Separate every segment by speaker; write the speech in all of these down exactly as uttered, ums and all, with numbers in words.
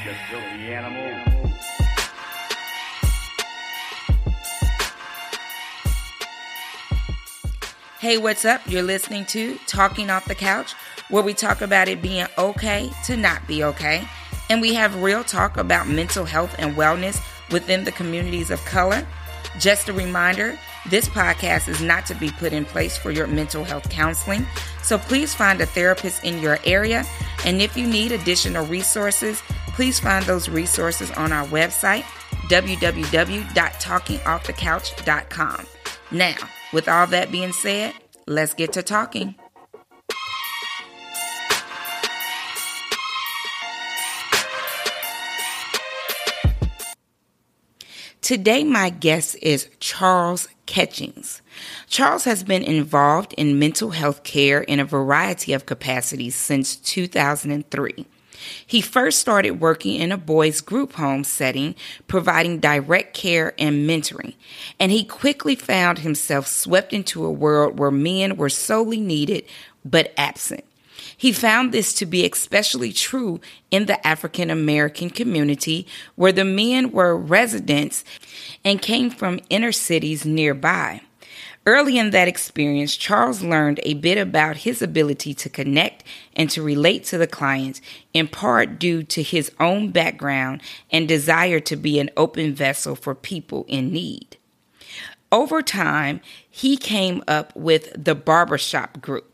Speaker 1: Just filthy animal.
Speaker 2: Hey, what's up? You're listening to Talking Off the Couch, where we talk about it being okay to not be okay. And we have real talk about mental health and wellness within the communities of color. Just a reminder, this podcast is not to be put in place for your mental health counseling. So please find a therapist in your area. And if you need additional resources, please find those resources on our website, w w w dot talking off the couch dot com. Now, with all that being said, let's get to talking. Today, my guest is Charles Catchings. Charles has been involved in mental health care in a variety of capacities since two thousand three. He first started working in a boys' group home setting, providing direct care and mentoring, and he quickly found himself swept into a world where men were solely needed but absent. He found this to be especially true in the African American community, where the men were residents and came from inner cities nearby. Early in that experience, Charles learned a bit about his ability to connect and to relate to the clients, in part due to his own background and desire to be an open vessel for people in need. Over time, he came up with the Barbershop Group.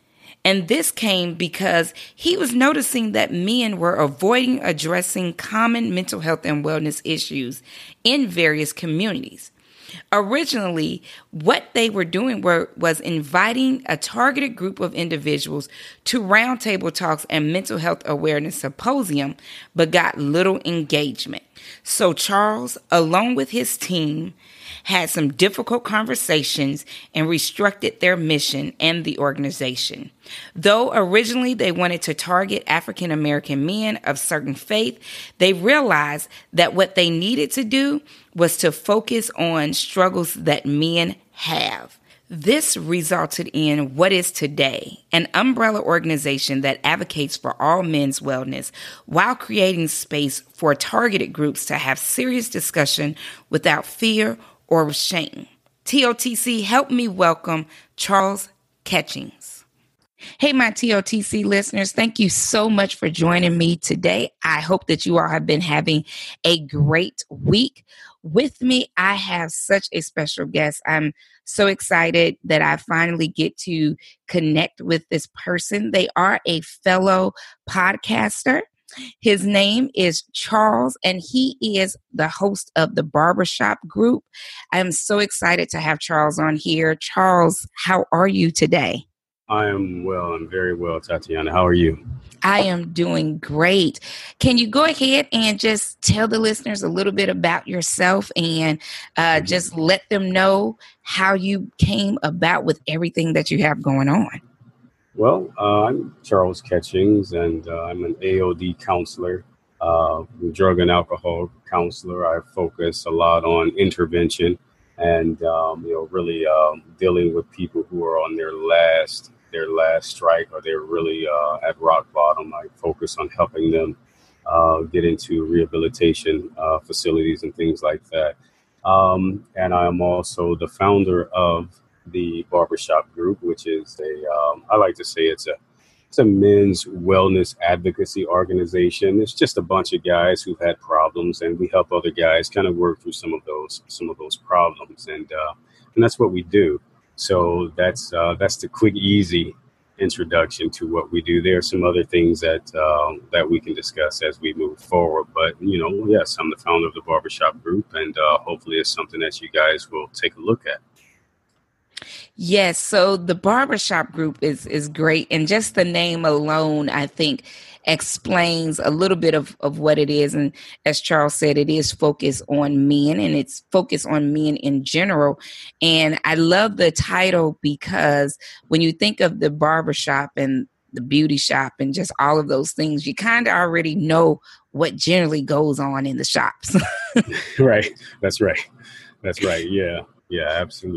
Speaker 2: And this came because he was noticing that men were avoiding addressing common mental health and wellness issues in various communities. Originally, what they were doing were, was inviting a targeted group of individuals to roundtable talks and mental health awareness symposium, but got little engagement. So Charles, along with his team, had some difficult conversations and restructured their mission and the organization. Though originally they wanted to target African American men of certain faith, they realized that what they needed to do was to focus on struggles that men have. This resulted in what is today an umbrella organization that advocates for all men's wellness while creating space for targeted groups to have serious discussion without fear or shame. T O T C, help me welcome Charles Catchings. Hey, my T O T C listeners, thank you so much for joining me today. I hope that you all have been having a great week. With me, I have such a special guest. I'm so excited that I finally get to connect with this person. They are a fellow podcaster. His name is Charles, and he is the host of the Barbershop Group. I'm so excited to have Charles on here. Charles, how are you today?
Speaker 3: I am well. I'm very well, Tatiana. How are you?
Speaker 2: I am doing great. Can you go ahead and just tell the listeners a little bit about yourself and uh, just let them know how you came about with everything that you have going on?
Speaker 3: Well, uh, I'm Charles Catchings, and uh, I'm an A O D counselor, uh, drug and alcohol counselor. I focus a lot on intervention and, um, you know, really um, dealing with people who are on their last their last strike, or they're really uh, at rock bottom. I focus on helping them uh, get into rehabilitation uh, facilities and things like that. Um, and I'm also the founder of the Barbershop Group, which is a, um, I like to say it's a, it's a men's wellness advocacy organization. It's just a bunch of guys who've had problems, and we help other guys kind of work through some of those, some of those problems. And, uh, and that's what we do. So that's, uh, that's the quick, easy introduction to what we do. There are some other things that, um, that we can discuss as we move forward. But, you know, yes, I'm the founder of the Barbershop Group, and uh, hopefully it's something that you guys will take a look at.
Speaker 2: Yes, so the Barbershop Group is is great. And just the name alone, I think, explains a little bit of, of what it is. And as Charles said, it is focused on men, and it's focused on men in general. And I love the title because when you think of the barbershop and the beauty shop and just all of those things, you kind of already know what generally goes on in the shops.
Speaker 3: Right. That's right. That's right. Yeah. Yeah, absolutely.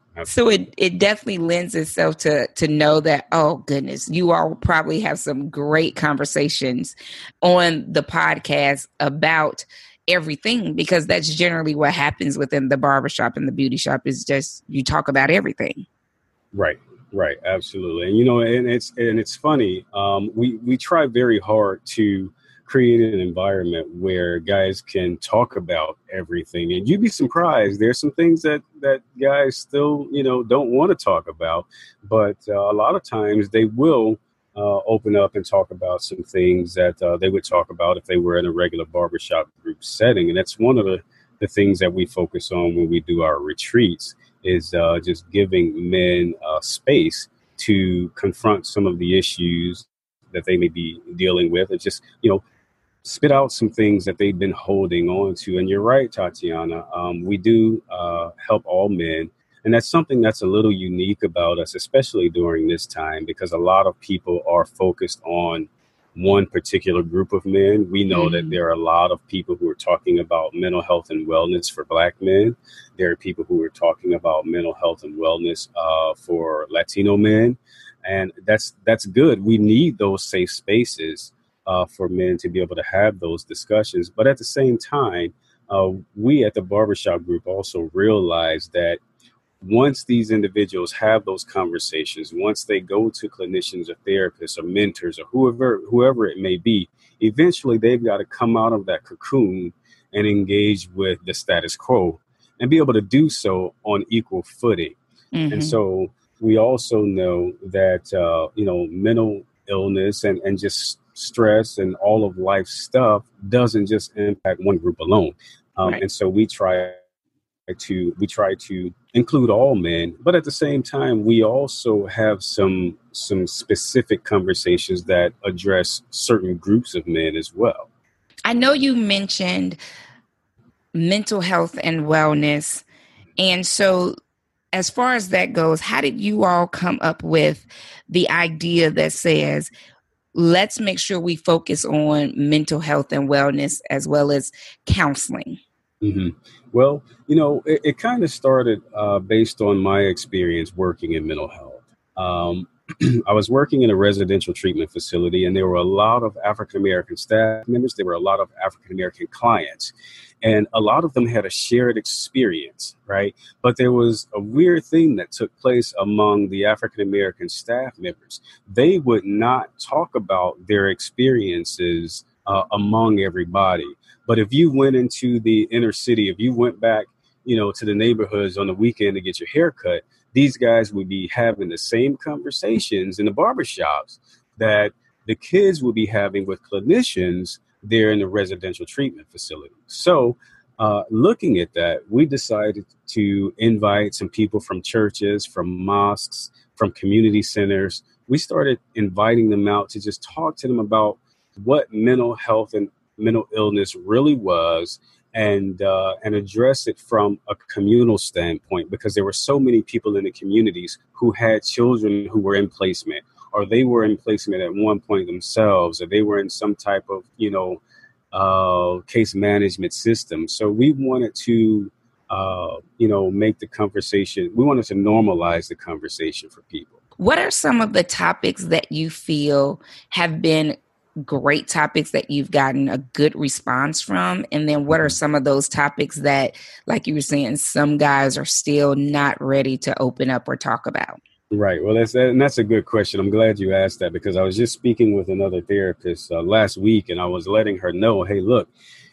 Speaker 2: So it, it definitely lends itself to to know that, oh, goodness, you all probably have some great conversations on the podcast about everything, because that's generally what happens within the barbershop and the beauty shop is just you talk about everything.
Speaker 3: Right, right. Absolutely. And, you know, and it's and it's funny. Um, we, we try very hard to create an environment where guys can talk about everything. And you'd be surprised. There's some things that, that guys still, you know, don't want to talk about. But uh, a lot of times they will uh, open up and talk about some things that uh, they would talk about if they were in a regular barbershop group setting. And that's one of the, the things that we focus on when we do our retreats is uh, just giving men uh, space to confront some of the issues that they may be dealing with. It's just, you know, spit out some things that they've been holding on to. And you're right, Tatiana. Um, we do uh, help all men. And that's something that's a little unique about us, especially during this time, because a lot of people are focused on one particular group of men. We know mm-hmm. that there are a lot of people who are talking about mental health and wellness for Black men. There are people who are talking about mental health and wellness uh, for Latino men. And that's that's good. We need those safe spaces Uh, for men to be able to have those discussions. But at the same time, uh, we at the Barbershop Group also realize that once these individuals have those conversations, once they go to clinicians or therapists or mentors or whoever, whoever it may be, eventually they've got to come out of that cocoon and engage with the status quo and be able to do so on equal footing. Mm-hmm. And so we also know that, uh, you know, mental illness and, and just stress and all of life's stuff doesn't just impact one group alone. Um, right. And so we try to we try to include all men, but at the same time, we also have some some specific conversations that address certain groups of men as well.
Speaker 2: I know you mentioned mental health and wellness. And so as far as that goes, how did you all come up with the idea that says, let's make sure we focus on mental health and wellness as well as counseling?
Speaker 3: Mm-hmm. Well, you know, it, it kind of started uh, based on my experience working in mental health. Um, I was working in a residential treatment facility, and there were a lot of African-American staff members. There were a lot of African-American clients, and a lot of them had a shared experience, right? But there was a weird thing that took place among the African-American staff members. They would not talk about their experiences uh, among everybody. But if you went into the inner city, if you went back, you know, to the neighborhoods on the weekend to get your hair cut, these guys would be having the same conversations in the barbershops that the kids would be having with clinicians there in the residential treatment facility. So uh, looking at that, we decided to invite some people from churches, from mosques, from community centers. We started inviting them out to just talk to them about what mental health and mental illness really was, and uh, and address it from a communal standpoint, because there were so many people in the communities who had children who were in placement, or they were in placement at one point themselves, or they were in some type of, you know, uh, case management system. So we wanted to, uh, you know, make the conversation, we wanted to normalize the conversation for people.
Speaker 2: What are some of the topics that you feel have been great topics that you've gotten a good response from? And then what are some of those topics that, like you were saying, some guys are still not ready to open up or talk about?
Speaker 3: Right. Well, that's and that's a good question. I'm glad you asked that, because I was just speaking with another therapist uh, last week, and I was letting her know, hey, look,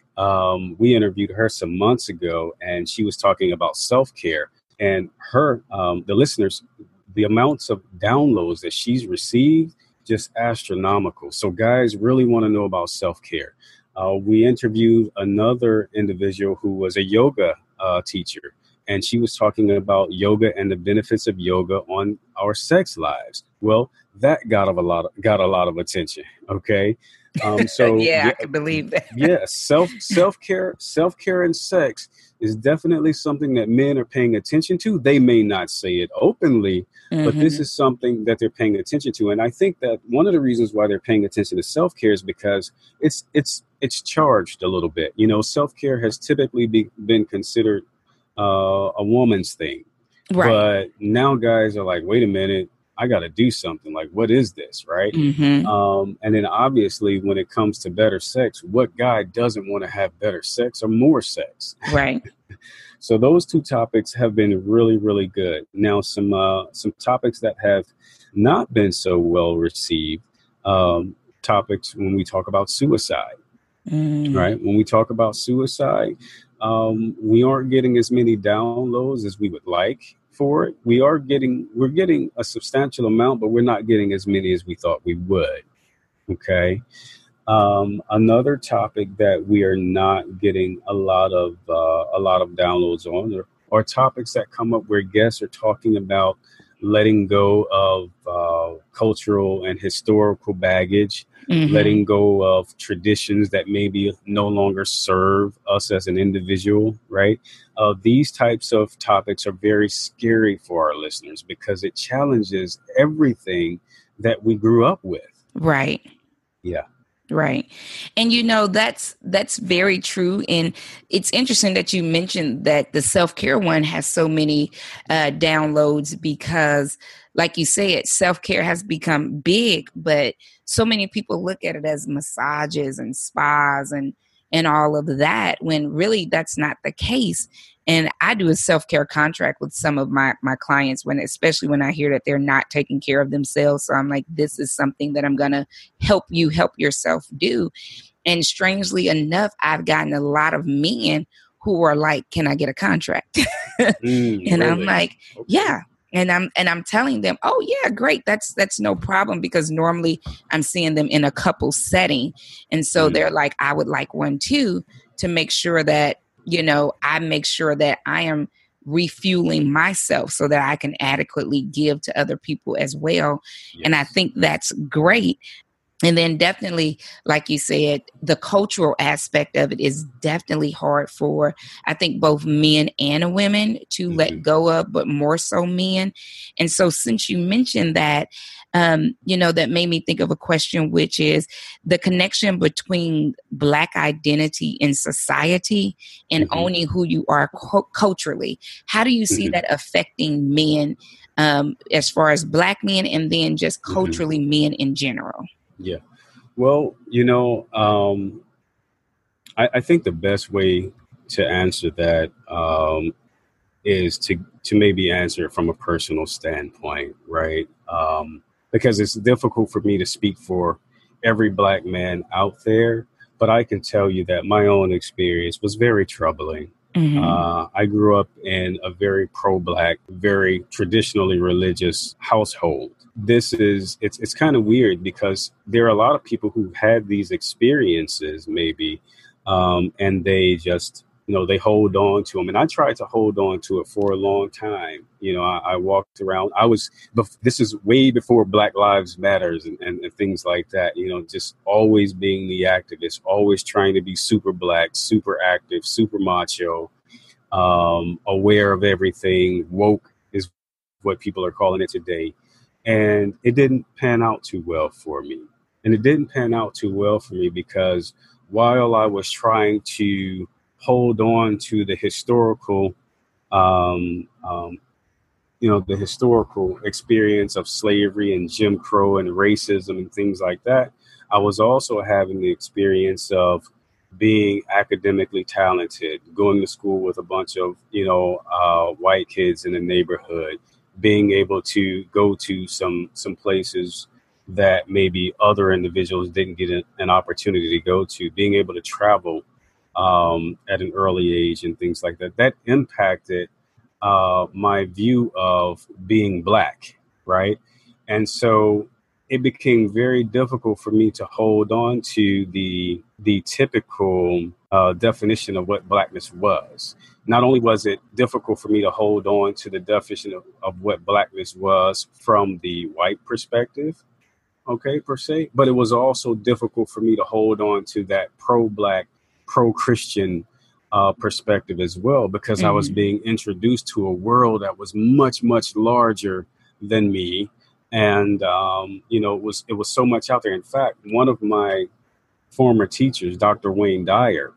Speaker 3: um, we interviewed her some months ago, and she was talking about self-care, and her, um, the listeners, the amounts of downloads that she's received, just astronomical. So guys really want to know about self-care. Uh, we interviewed another individual who was a yoga uh, teacher, and she was talking about yoga and the benefits of yoga on our sex lives. Well, that got a lot of, got a lot of attention. Okay. Um, so
Speaker 2: yeah, yeah, I can believe that.
Speaker 3: yeah. Self, self-care, self-care and sex is definitely something that men are paying attention to. They may not say it openly, mm-hmm. but this is something that they're paying attention to. And I think that one of the reasons why they're paying attention to self-care is because it's, it's, it's charged a little bit. You know, self-care has typically be, been considered uh, a woman's thing.
Speaker 2: Right.
Speaker 3: But now guys are like, wait a minute, I got to do something. Like, what is this? Right.
Speaker 2: Mm-hmm.
Speaker 3: Um, and then obviously, when it comes to better sex, what guy doesn't want to have better sex or more sex?
Speaker 2: Right.
Speaker 3: So those two topics have been really, really good. Now, some uh, some topics that have not been so well received. Um, topics when we talk about suicide.
Speaker 2: Mm.
Speaker 3: Right. When we talk about suicide, um, we aren't getting as many downloads as we would like for it. We are getting we're getting a substantial amount, but we're not getting as many as we thought we would. OK. Um, another topic that we are not getting a lot of uh, a lot of downloads on are, are topics that come up where guests are talking about letting go of uh, cultural and historical baggage,
Speaker 2: Mm-hmm.
Speaker 3: letting go of traditions that maybe no longer serve us as an individual, right? Uh, these types of topics are very scary for our listeners because it challenges everything that we grew up with.
Speaker 2: Right.
Speaker 3: Yeah.
Speaker 2: Right. And, you know, that's that's very true. And it's interesting that you mentioned that the self-care one has so many uh, downloads because, like you said, self-care has become big, but so many people look at it as massages and spas and and all of that, when really that's not the case. And I do a self-care contract with some of my, my clients, when, especially when I hear that they're not taking care of themselves. So I'm like, this is something that I'm going to help you help yourself do. And strangely enough, I've gotten a lot of men who are like, can I get a contract?
Speaker 3: Mm,
Speaker 2: and
Speaker 3: really?
Speaker 2: I'm like,
Speaker 3: Okay.
Speaker 2: yeah. And I'm and I'm telling them, oh yeah, great. That's that's no problem, because normally I'm seeing them in a couple setting. And so
Speaker 3: Mm.
Speaker 2: they're like, I would like one too, to make sure that, you know, I make sure that I am refueling myself so that I can adequately give to other people as well.
Speaker 3: Yes.
Speaker 2: And I think that's great. And then definitely, like you said, the cultural aspect of it is definitely hard for, I think, both men and women to
Speaker 3: Mm-hmm.
Speaker 2: let go of, but more so men. And so since you mentioned that, um, you know, that made me think of a question, which is the connection between Black identity in society and
Speaker 3: Mm-hmm.
Speaker 2: owning who you are cu- culturally. How do you see
Speaker 3: Mm-hmm.
Speaker 2: that affecting men, um, as far as Black men, and then just
Speaker 3: Mm-hmm.
Speaker 2: culturally men in general?
Speaker 3: Yeah. Well, you know, um, I, I think the best way to answer that um, is to to maybe answer it from a personal standpoint, right? Um, because it's difficult for me to speak for every Black man out there, but I can tell you that my own experience was very troubling.
Speaker 2: Mm-hmm.
Speaker 3: Uh, I grew up in a very pro-Black, very traditionally religious household. This is, it's it's kind of weird because there are a lot of people who've had these experiences maybe, um, and they just, you know, they hold on to them. And I tried to hold on to it for a long time. You know, I, I walked around, I was, this is way before Black Lives Matters and, and, and things like that, you know, just always being the activist, always trying to be super Black, super active, super macho, um, aware of everything. Woke is what people are calling it today. And it didn't pan out too well for me. And it didn't pan out too well for me because while I was trying to hold on to the historical, um, um, you know, the historical experience of slavery and Jim Crow and racism and things like that, I was also having the experience of being academically talented, going to school with a bunch of, you know, uh, white kids in the neighborhood, being able to go to some some places that maybe other individuals didn't get an opportunity to go to, being able to travel um, at an early age and things like that. That impacted uh, my view of being Black, right? And so it became very difficult for me to hold on to the the typical uh, definition of what Blackness was. Not only was it difficult for me to hold on to the definition of, of what Blackness was from the white perspective, okay, per se, but it was also difficult for me to hold on to that pro-Black, pro-Christian uh, perspective as well, because
Speaker 2: Mm-hmm.
Speaker 3: I was being introduced to a world that was much, much larger than me. And, um, you know, it was it was so much out there. In fact, one of my former teachers, Doctor Wayne Dyer,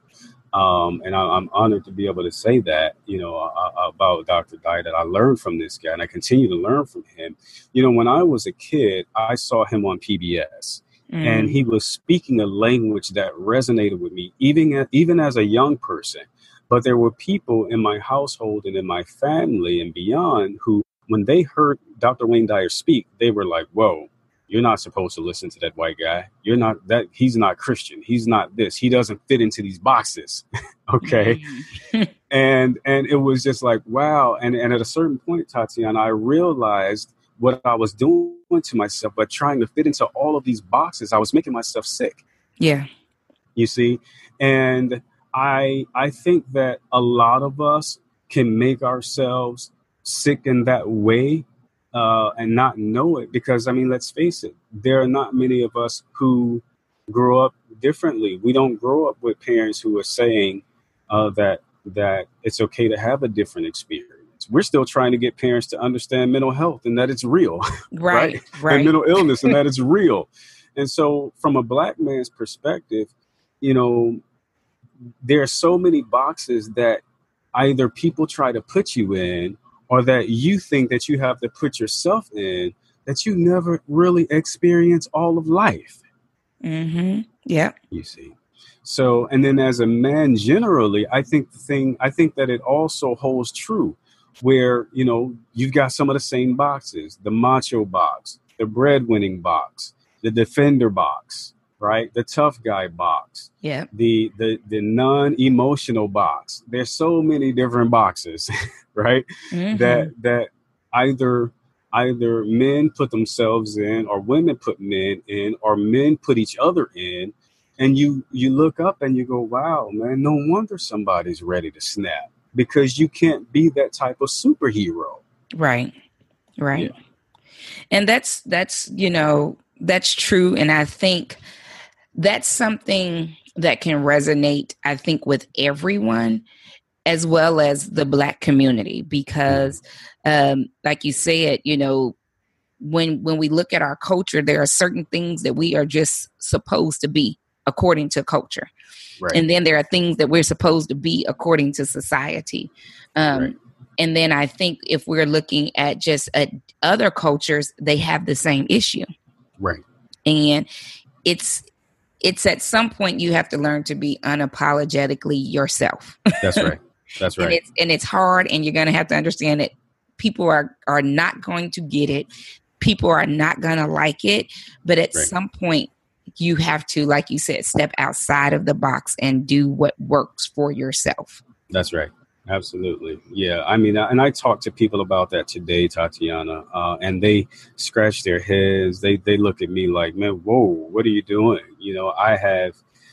Speaker 3: Um, and I, I'm honored to be able to say that, you know, uh, about Doctor Dye, that I learned from this guy and I continue to learn from him. You know, when I was a kid, I saw him on P B S mm. and he was speaking a language that resonated with me, even, even as a young person. But there were people in my household and in my family and beyond who, when they heard Doctor Wayne Dyer speak, they were like, whoa. You're not supposed to listen to that white guy. You're not that. He's not Christian. He's not this. He doesn't fit into these boxes. Okay. Mm-hmm. and and it was just like, wow. And, and at a certain point, Tatiana, I realized what I was doing to myself, but trying to fit into all of these boxes, I was making myself sick.
Speaker 2: Yeah.
Speaker 3: You see, and I I think that a lot of us can make ourselves sick in that way. Uh, and not know it, because, I mean, let's face it, there are not many of us who grow up differently. We don't grow up with parents who are saying uh, that that it's okay to have a different experience. We're still trying to get parents to understand mental health and that it's real,
Speaker 2: right?
Speaker 3: right?
Speaker 2: right.
Speaker 3: And mental illness and that it's real. And so from a Black man's perspective, you know, there are so many boxes that either people try to put you in, or that you think that you have to put yourself in, that you never really experience all of life.
Speaker 2: Mm-hmm. Yeah.
Speaker 3: You see. So, and then as a man, generally, I think the thing, I think that it also holds true where, you know, you've got some of the same boxes, the macho box, the breadwinning box, the defender box, right? The tough guy box,
Speaker 2: yeah.
Speaker 3: the, the, the non-emotional box. There's so many different boxes, right?
Speaker 2: Mm-hmm.
Speaker 3: That, that either, either men put themselves in, or women put men in, or men put each other in. And you, you look up and you go, wow, man, no wonder somebody's ready to snap, because you can't be that type of superhero.
Speaker 2: Right. Right.
Speaker 3: Yeah.
Speaker 2: And that's, that's, you know, that's true. And I think that's something that can resonate, I think, with everyone, as well as the Black community, because um, like you said, you know, when when we look at our culture, there are certain things that we are just supposed to be according to culture.
Speaker 3: Right.
Speaker 2: And then there are things that we're supposed to be according to society. Um,
Speaker 3: right.
Speaker 2: And then I think if we're looking at just at other cultures, they have the same issue.
Speaker 3: Right.
Speaker 2: And it's it's at some point you have to learn to be unapologetically yourself.
Speaker 3: That's right. That's right.
Speaker 2: and it's and it's hard, and you're going to have to understand that people are are not going to get it. People are not going to like it. But at
Speaker 3: right.
Speaker 2: some point, you have to, like you said, step outside of the box and do what works for yourself.
Speaker 3: That's right. Absolutely. Yeah. I mean, and I talk to people about that today, Tatiana, uh, and they scratch their heads. They they look at me like, man, whoa, what are you doing? You know, I have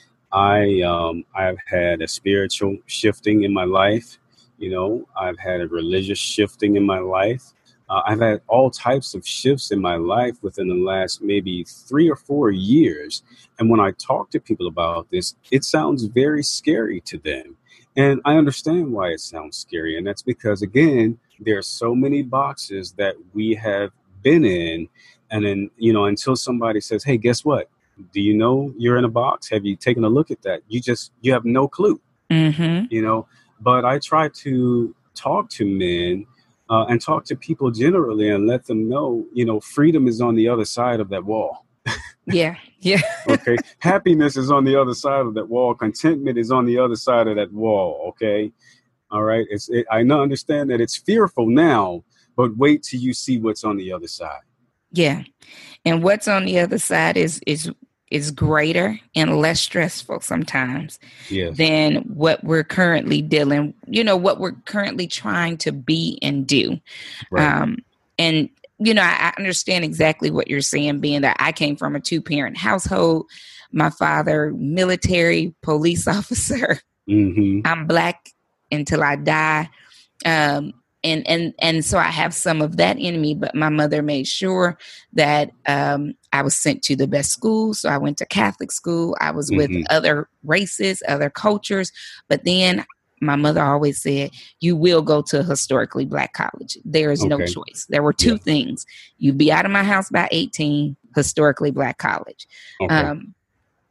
Speaker 3: I um, I've had a spiritual shifting in my life. You know, I've had a religious shifting in my life. Uh, I've had all types of shifts in my life within the last maybe three or four years. And when I talk to people about this, it sounds very scary to them. And I understand why it sounds scary. And that's because, again, there are so many boxes that we have been in. And then, you know, until somebody says, hey, guess what? Do you know you're in a box? Have you taken a look at that? You just you have no clue,
Speaker 2: mm-hmm.
Speaker 3: you know. But I try to talk to men uh, and talk to people generally and let them know, you know, freedom is on the other side of that wall.
Speaker 2: Yeah. Yeah.
Speaker 3: Okay. Happiness is on the other side of that wall. Contentment is on the other side of that wall. OK. All right. It's it, I know understand that it's fearful now, but wait till you see what's on the other side.
Speaker 2: Yeah. And what's on the other side is is is greater and less stressful sometimes
Speaker 3: yes.
Speaker 2: than what we're currently dealing, you know, what we're currently trying to be and do.
Speaker 3: Right.
Speaker 2: Um, and, you know, I, I understand exactly what you're saying, being that I came from a two parent household. My father, military police officer.
Speaker 3: Mm-hmm.
Speaker 2: I'm Black until I die. Um, And, and and so I have some of that in me, but my mother made sure that um, I was sent to the best school. So I went to Catholic school. I was with
Speaker 3: mm-hmm.
Speaker 2: other races, other cultures. But then my mother always said, you will go to a historically Black college. There is
Speaker 3: okay.
Speaker 2: no choice. There were two yeah. things. You'd be out of my house by eighteen, historically Black college.
Speaker 3: Okay.
Speaker 2: Um,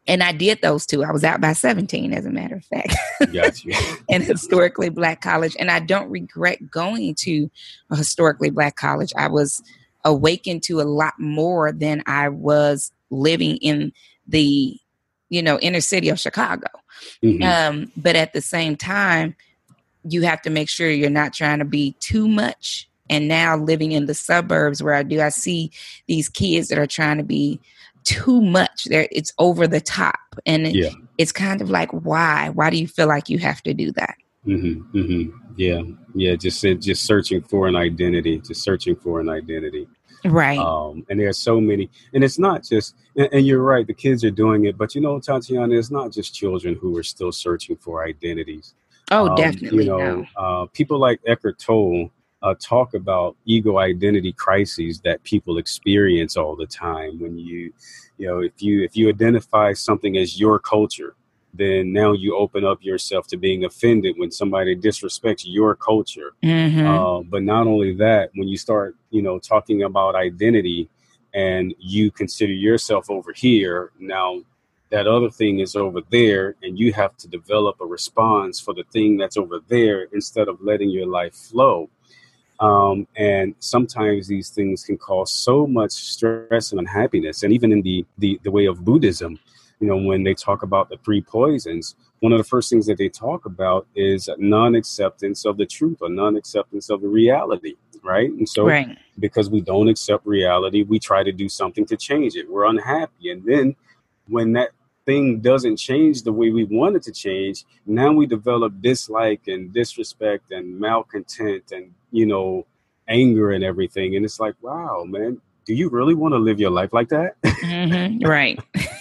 Speaker 2: And I did those two. I was out by seventeen, as a matter of fact,
Speaker 3: Got you.
Speaker 2: in a historically Black college. And I don't regret going to a historically Black college. I was awakened to a lot more than I was living in the, you know, inner city of Chicago. Mm-hmm. Um, but at the same time, you have to make sure you're not trying to be too much. And now living in the suburbs where I do, I see these kids that are trying to be too much. There, it's over the top. And
Speaker 3: yeah.
Speaker 2: it, it's kind of like, why? Why do you feel like you have to do that?
Speaker 3: Mm-hmm, mm-hmm. Yeah. Yeah. Just, just searching for an identity, just searching for an identity.
Speaker 2: Right.
Speaker 3: Um, and there's so many, and it's not just, and, and you're right, the kids are doing it, but you know, Tatiana, it's not just children who are still searching for identities.
Speaker 2: Oh,
Speaker 3: um,
Speaker 2: definitely.
Speaker 3: You know,
Speaker 2: no.
Speaker 3: uh, people like Eckhart Tolle uh, talk about ego identity crises that people experience all the time. When you, you know, if you, if you identify something as your culture, then now you open up yourself to being offended when somebody disrespects your culture.
Speaker 2: Mm-hmm.
Speaker 3: Uh, but not only that, when you start, you know, talking about identity and you consider yourself over here, now that other thing is over there, and you have to develop a response for the thing that's over there instead of letting your life flow. Um, and sometimes these things can cause so much stress and unhappiness. And even in the, the, the way of Buddhism, you know, when they talk about the three poisons, one of the first things that they talk about is non-acceptance of the truth or non-acceptance of the reality, right? And so
Speaker 2: right.
Speaker 3: because we don't accept reality, we try to do something to change it. We're unhappy. And then when that thing doesn't change the way we want it to change, now we develop dislike and disrespect and malcontent and, you know, anger and everything. And it's like, wow, man, do you really want to live your life like that?
Speaker 2: Mm-hmm. Right.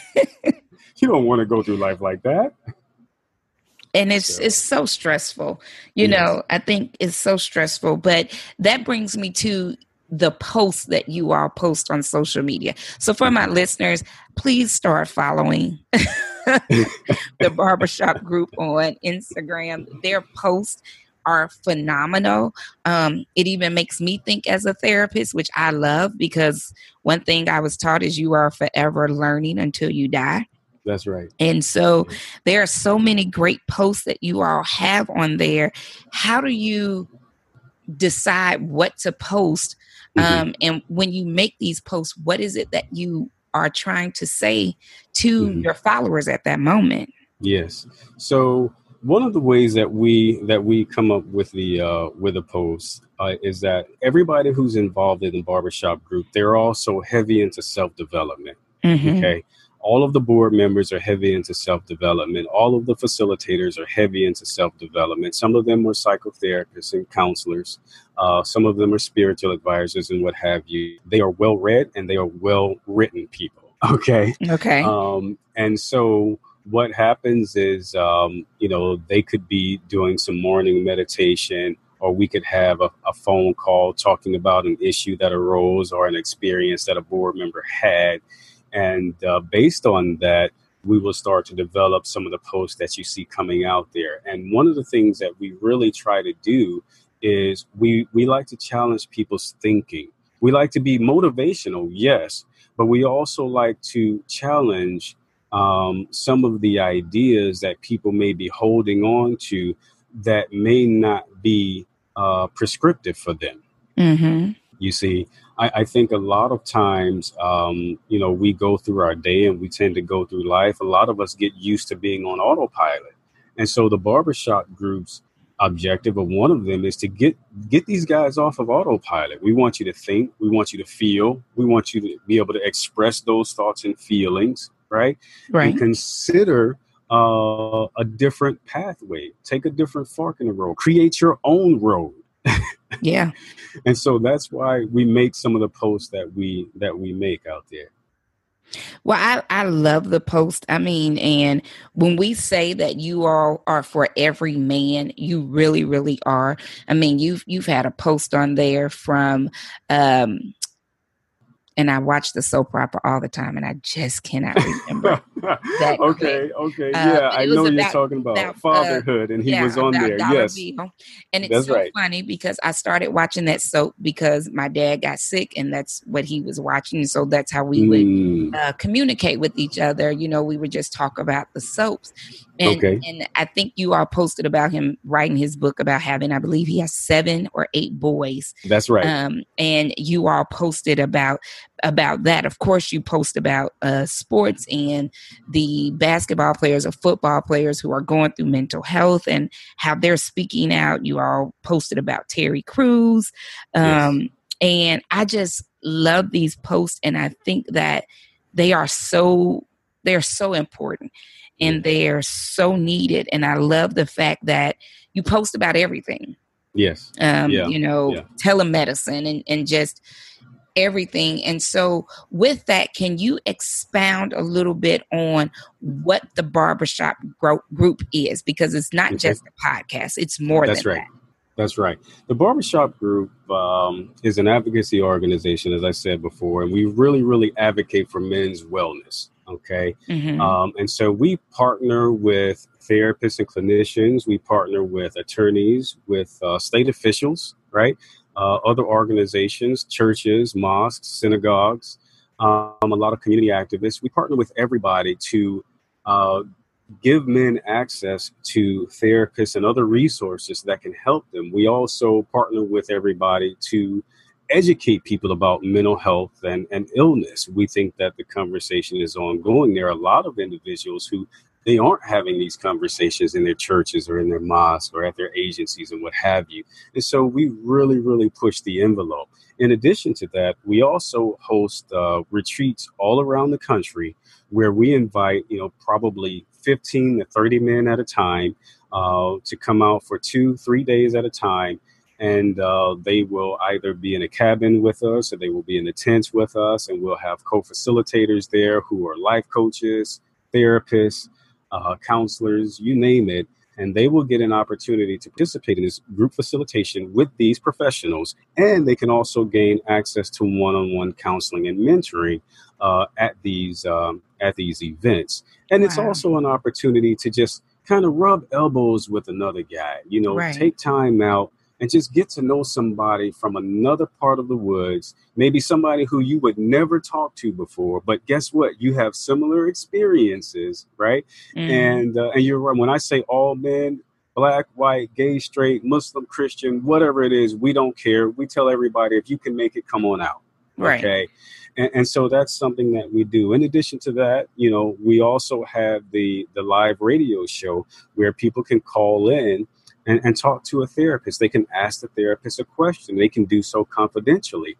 Speaker 3: You don't want to go through life like that.
Speaker 2: And it's
Speaker 3: So,
Speaker 2: it's so stressful. You
Speaker 3: yes.
Speaker 2: know, I think it's so stressful. But that brings me to the posts that you all post on social media. So for my listeners, please start following the Barbershop Group on Instagram. Their posts are phenomenal. Um, it even makes me think as a therapist, which I love, because one thing I was taught is you are forever learning until you die.
Speaker 3: That's right.
Speaker 2: And so there are so many great posts that you all have on there. How do you decide what to post?
Speaker 3: Mm-hmm.
Speaker 2: Um, and when you make these posts, what is it that you are trying to say to
Speaker 3: Mm-hmm.
Speaker 2: your followers at that moment?
Speaker 3: Yes. So one of the ways that we that we come up with the uh, with a post uh, is that everybody who's involved in the Barbershop Group, they're also heavy into self-development.
Speaker 2: Mm-hmm.
Speaker 3: Okay. All of the board members are heavy into self-development. All of the facilitators are heavy into self-development. Some of them are psychotherapists and counselors. Uh, some of them are spiritual advisors and what have you. They are well-read and they are well-written people. Okay.
Speaker 2: Okay.
Speaker 3: Um, and so what happens is, um, you know, they could be doing some morning meditation, or we could have a, a phone call talking about an issue that arose or an experience that a board member had. And uh, based on that, we will start to develop some of the posts that you see coming out there. And one of the things that we really try to do is we, we like to challenge people's thinking. We like to be motivational, yes, but we also like to challenge um, some of the ideas that people may be holding on to that may not be uh, prescriptive for them.
Speaker 2: Mm-hmm.
Speaker 3: You see, I, I think a lot of times, um, you know, we go through our day and we tend to go through life. A lot of us get used to being on autopilot. And so the Barbershop Group's objective of one of them is to get get these guys off of autopilot. We want you to think. We want you to feel. We want you to be able to express those thoughts and feelings. Right.
Speaker 2: Right.
Speaker 3: And consider uh, a different pathway. Take a different fork in the road. Create your own road.
Speaker 2: Yeah.
Speaker 3: And so that's why we make some of the posts that we that we make out there.
Speaker 2: Well, I, I love the post. I mean, and when we say that you all are for every man, you really, really are. I mean, you've you've had a post on there from um, and I watch the soap opera all the time, and I just cannot remember that.
Speaker 3: okay,
Speaker 2: quick.
Speaker 3: okay,
Speaker 2: Uh,
Speaker 3: yeah,
Speaker 2: but
Speaker 3: I
Speaker 2: it was
Speaker 3: know you're
Speaker 2: about,
Speaker 3: talking about,
Speaker 2: about uh,
Speaker 3: fatherhood, and he
Speaker 2: yeah,
Speaker 3: was on
Speaker 2: about
Speaker 3: there.
Speaker 2: Dollar
Speaker 3: Yes,
Speaker 2: Bill. And it's
Speaker 3: that's
Speaker 2: so
Speaker 3: right.
Speaker 2: funny because I started watching that soap because my dad got sick, and that's what he was watching. So that's how we would
Speaker 3: Mm,
Speaker 2: uh, communicate with each other. You know, we would just talk about the soaps. And
Speaker 3: okay,
Speaker 2: and I think you all posted about him writing his book about having, I believe he has seven or eight boys.
Speaker 3: that's right.
Speaker 2: Um, and you all posted about about that. Of course, you post about uh, sports and the basketball players or football players who are going through mental health and how they're speaking out. You all posted about Terry Crews.
Speaker 3: Yes,
Speaker 2: Um, and I just love these posts. And I think that they are so, they're so important and
Speaker 3: yeah.
Speaker 2: they are so needed. And I love the fact that you post about everything,
Speaker 3: Yes,
Speaker 2: um,
Speaker 3: yeah,
Speaker 2: you know,
Speaker 3: yeah.
Speaker 2: telemedicine and, and just everything. And so with that, can you expound a little bit on what the barbershop gro- group is? Because it's not
Speaker 3: Okay,
Speaker 2: just a podcast, it's more
Speaker 3: that's
Speaker 2: than
Speaker 3: right.
Speaker 2: that.
Speaker 3: That's right. The Barbershop Group um, is an advocacy organization, as I said before, and we really, really advocate for men's wellness. Okay.
Speaker 2: Mm-hmm.
Speaker 3: Um, and so we partner with therapists and clinicians. We partner with attorneys, with uh, state officials, right? Uh, other organizations, churches, mosques, synagogues, um, a lot of community activists. We partner with everybody to uh, give men access to therapists and other resources that can help them. We also partner with everybody to educate people about mental health and, and illness. We think that the conversation is ongoing. There are a lot of individuals who they aren't having these conversations in their churches or in their mosques or at their agencies and what have you. And so we really, really push the envelope. In addition to that, we also host uh, retreats all around the country where we invite, you know, probably fifteen to thirty men at a time uh, to come out for two, three days at a time. And uh, they will either be in a cabin with us or they will be in the tents with us. And we'll have co-facilitators there who are life coaches, therapists, uh, counselors, you name it. And they will get an opportunity to participate in this group facilitation with these professionals. And they can also gain access to one-on-one counseling and mentoring uh, at these um, at these events. And it's
Speaker 2: Wow.
Speaker 3: also an opportunity to just kind of rub elbows with another guy, you know,
Speaker 2: Right.
Speaker 3: take time out and just get to know somebody from another part of the woods, maybe somebody who you would never talk to before. But guess what? You have similar experiences, right?
Speaker 2: Mm-hmm.
Speaker 3: And uh, and you're right. When I say all men, black, white, gay, straight, Muslim, Christian, whatever it is, we don't care. We tell everybody, if you can make it, come on out.
Speaker 2: Right.
Speaker 3: Okay. And, and so that's something that we do. In addition to that, you know, we also have the the live radio show where people can call in and, and talk to a therapist. They can ask the therapist a question. They can do so confidentially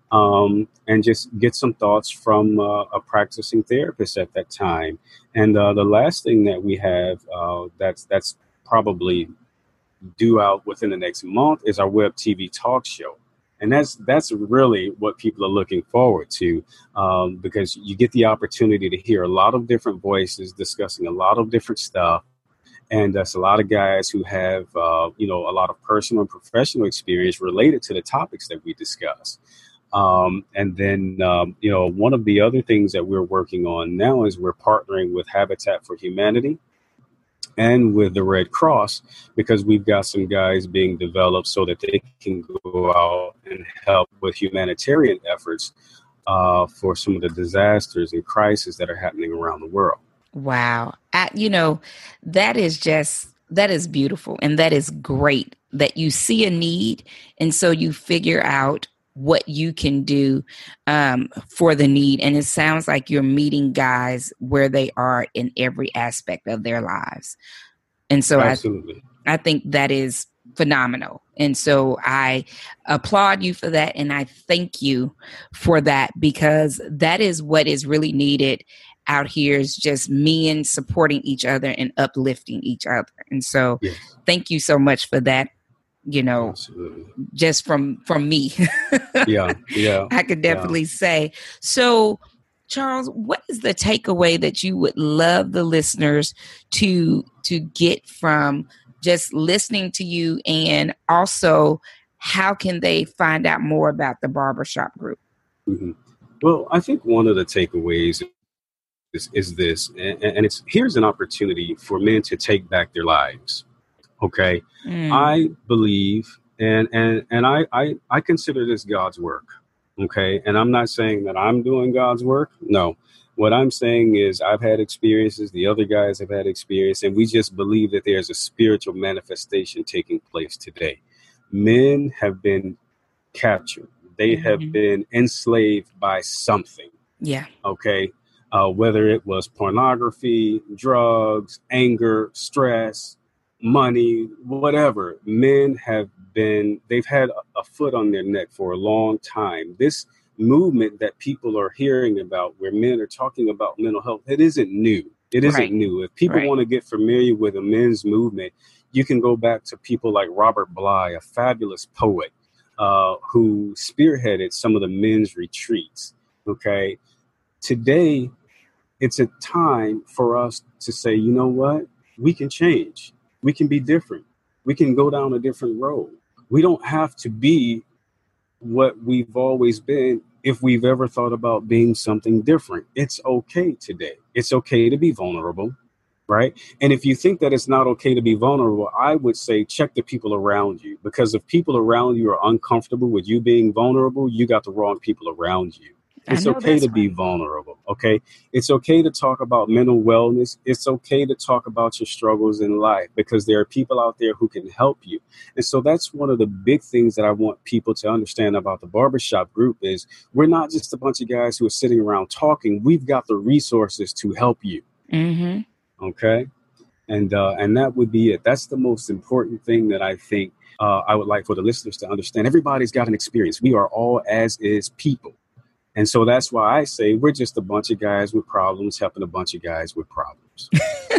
Speaker 3: um, and just get some thoughts from uh, a practicing therapist at that time. And uh, the last thing that we have uh, that's that's probably due out within the next month is our web T V talk show. And that's that's really what people are looking forward to, um, because you get the opportunity to hear a lot of different voices discussing a lot of different stuff. And that's a lot of guys who have, uh, you know, a lot of personal and professional experience related to the topics that we discuss. Um, and then, um, you know, one of the other things that we're working on now is we're partnering with Habitat for Humanity and with the Red Cross, because we've got some guys being developed so that they can go out and help with humanitarian efforts uh, for some of the disasters and crises that are happening around the world.
Speaker 2: Wow. I, you know, that is just, that is beautiful. And that is great that you see a need. And so you figure out what you can do um, for the need. And it sounds like you're meeting guys where they are in every aspect of their lives. And so
Speaker 3: Absolutely.
Speaker 2: I, I think that is phenomenal. And so I applaud you for that. And I thank you for that, because that is what is really needed out here, is just men supporting each other and uplifting each other. And so
Speaker 3: Yes.
Speaker 2: Thank you so much for that. You know,
Speaker 3: Absolutely.
Speaker 2: just from, from me.
Speaker 3: Yeah. Yeah.
Speaker 2: I could definitely yeah. say. So, Charles, what is the takeaway that you would love the listeners to to get from just listening to you, and also how can they find out more about the Barbershop Group?
Speaker 3: Mm-hmm. Well, I think one of the takeaways is, is this, and, and it's here's an opportunity for men to take back their lives. Okay,
Speaker 2: Mm.
Speaker 3: I believe, and and and I, I I consider this God's work. Okay, and I'm not saying that I'm doing God's work. No, what I'm saying is I've had experiences. The other guys have had experience, and we just believe that there's a spiritual manifestation taking place today. Men have been captured. They have
Speaker 2: Hmm.
Speaker 3: been enslaved by something.
Speaker 2: Yeah.
Speaker 3: Okay. Uh, whether it was pornography, drugs, anger, stress, money, whatever, men have been, they've had a, a foot on their neck for a long time. This movement that people are hearing about, where men are talking about mental health, it isn't new. It isn't
Speaker 2: Right.
Speaker 3: new. If people
Speaker 2: Right.
Speaker 3: want to get familiar with a men's movement, you can go back to people like Robert Bly, a fabulous poet uh, who spearheaded some of the men's retreats. Okay. Today, it's a time for us to say, you know what? We can change. We can be different. We can go down a different road. We don't have to be what we've always been if we've ever thought about being something different. It's okay today. It's okay to be vulnerable, right? And if you think that it's not okay to be vulnerable, I would say check the people around you, because if people around you are uncomfortable with you being vulnerable, you got the wrong people around you.
Speaker 2: I
Speaker 3: It's
Speaker 2: know
Speaker 3: okay
Speaker 2: that's
Speaker 3: to be
Speaker 2: right.
Speaker 3: vulnerable. Okay. It's okay to talk about mental wellness. It's okay to talk about your struggles in life, because there are people out there who can help you. And so that's one of the big things that I want people to understand about the Barbershop Group is we're not just a bunch of guys who are sitting around talking. We've got the resources to help you.
Speaker 2: Hmm.
Speaker 3: Okay. And, uh, and that would be it. That's the most important thing that I think uh, I would like for the listeners to understand. Everybody's got an experience. We are all as is people. And so that's why I say we're just a bunch of guys with problems helping a bunch of guys with problems.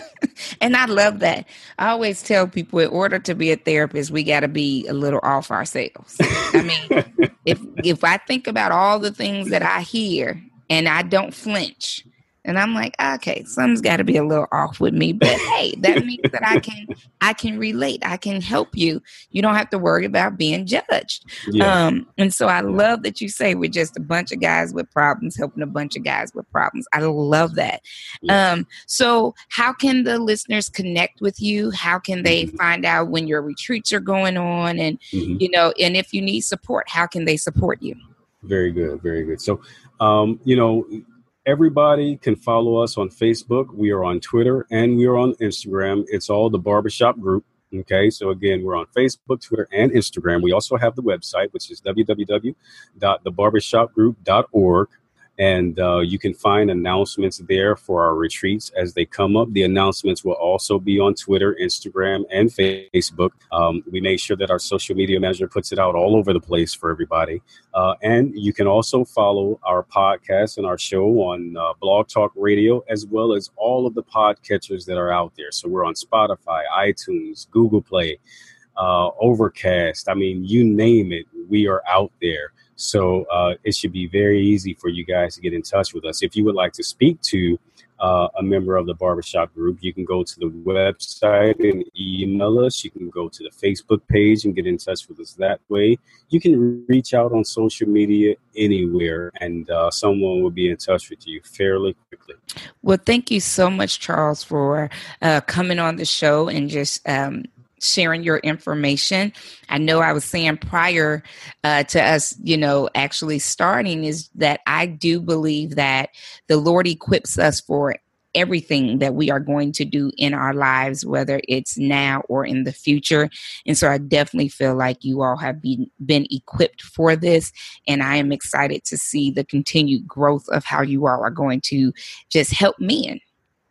Speaker 2: And I love that. I always tell people in order to be a therapist, we got to be a little off ourselves. I mean, if if I think about all the things that I hear and I don't flinch, and I'm like, okay, something's got to be a little off with me. But hey, that means that I can I can relate. I can help you. You don't have to worry about being judged.
Speaker 3: Yeah.
Speaker 2: Um, and so I
Speaker 3: Yeah.
Speaker 2: love that you say we're just a bunch of guys with problems helping a bunch of guys with problems. I love that.
Speaker 3: Yes.
Speaker 2: Um, so how can the listeners connect with you? How can they
Speaker 3: Mhm.
Speaker 2: find out when your retreats are going on? And
Speaker 3: Mhm.
Speaker 2: you know, and if you need support, how can they support you?
Speaker 3: Very good. Very good. So, um, you know, everybody can follow us on Facebook. We are on Twitter and we are on Instagram. It's all the Barbershop Group. Okay. So again, we're on Facebook, Twitter, and Instagram. We also have the website, which is w w w dot the barbershop group dot org. And uh, you can find announcements there for our retreats as they come up. The announcements will also be on Twitter, Instagram, and Facebook. Um, we make sure that our social media manager puts it out all over the place for everybody. Uh, and you can also follow our podcast and our show on uh, Blog Talk Radio, as well as all of the podcatchers that are out there. So we're on Spotify, iTunes, Google Play, uh, Overcast. I mean, you name it, we are out there. So uh, it should be very easy for you guys to get in touch with us. If you would like to speak to uh, a member of the Barbershop Group, you can go to the website and email us. You can go to the Facebook page and get in touch with us that way. You can reach out on social media anywhere, and uh, someone will be in touch with you fairly quickly.
Speaker 2: Well, thank you so much, Charles, for uh, coming on the show and just um, sharing your information. I know I was saying prior uh, to us, you know, actually starting is that I do believe that the Lord equips us for everything that we are going to do in our lives, whether it's now or in the future. And so I definitely feel like you all have been, been equipped for this. And I am excited to see the continued growth of how you all are going to just help men.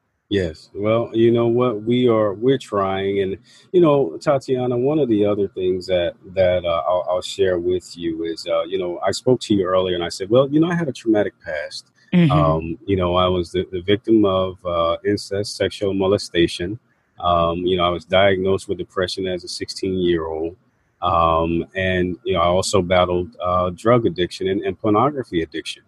Speaker 3: Yes. Well, you know what? We are, we're trying. And, you know, Tatiana, one of the other things that, that uh, I'll, I'll share with you is, uh, you know, I spoke to you earlier and I said, well, you know, I had a traumatic past.
Speaker 2: Mm-hmm.
Speaker 3: Um, you know, I was the, the victim of uh, incest, sexual molestation. Um, you know, I was diagnosed with depression as a sixteen year old. Um, and, you know, I also battled uh, drug addiction and, and pornography addiction.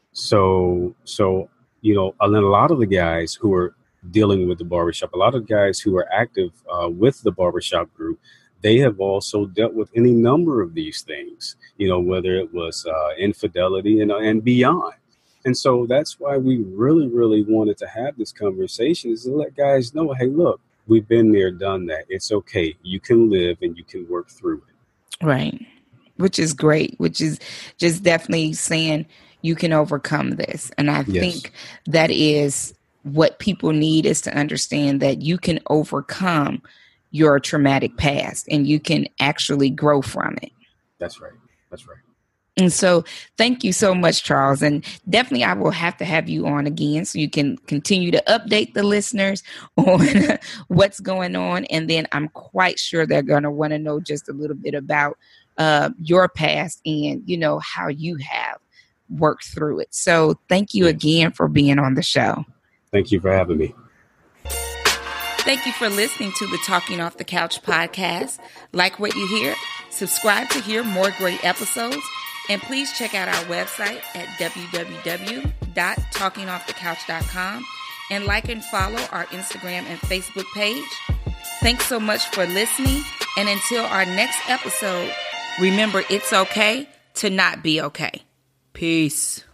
Speaker 3: So, so, you know, and then a lot of the guys who are dealing with the barbershop, a lot of guys who are active uh, with the Barbershop Group, they have also dealt with any number of these things, you know, whether it was uh, infidelity and, and beyond. And so that's why we really, really wanted to have this conversation, is to let guys know, hey, look, we've been there, done that. It's okay. You can live and you can work through it.
Speaker 2: Right. Which is great, which is just definitely saying you can overcome this. And I yes. think that is what people need, is to understand that you can overcome your traumatic past and you can actually grow from it.
Speaker 3: That's right. That's right.
Speaker 2: And so thank you so much, Charles. And definitely I will have to have you on again so you can continue to update the listeners on what's going on. And then I'm quite sure they're going to want to know just a little bit about uh, your past and, you know, how you have worked through it. So thank you again for being on the show.
Speaker 3: Thank you for having me.
Speaker 2: Thank you for listening to the Talking Off the Couch podcast. Like what you hear? Subscribe to hear more great episodes. And please check out our website at w w w dot talking off the couch dot com and like and follow our Instagram and Facebook page. Thanks so much for listening. And until our next episode, remember, it's okay to not be okay. Peace.